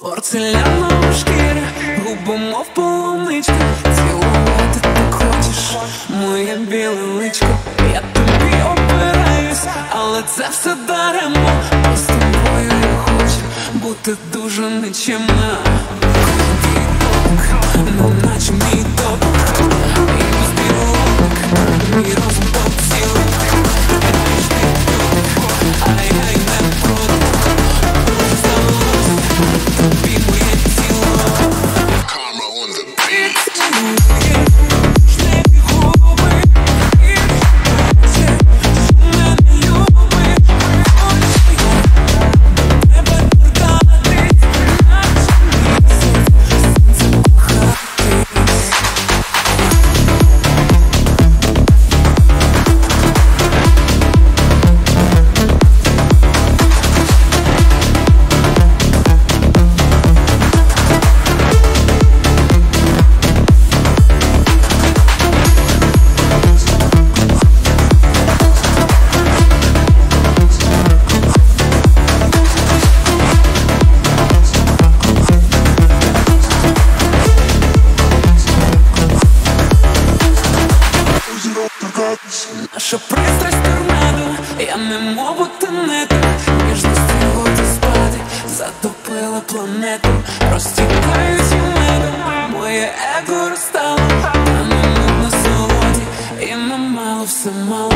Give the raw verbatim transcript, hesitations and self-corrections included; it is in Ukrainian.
Порцелянова шкіра, губи мов полуничка. Цілувати так хочеш моє біле личко. Я тобі опираюсь, але це все даремно. Бо з тобою я хочу бути дуже нечемна. Твій дотик, неначе мій дотик. І без білок, мій розум поцілий. Граєш ти дотик, а я й не проти. Дуже залежить тобі моє тіло. Karma on the beat. Наша пристрасть торнадо, я не можу тенети. Ніжності водоспади затопила планету. Розтікаюсь медом, моє его розстало. Та не на солоді, і нам мало, все мало.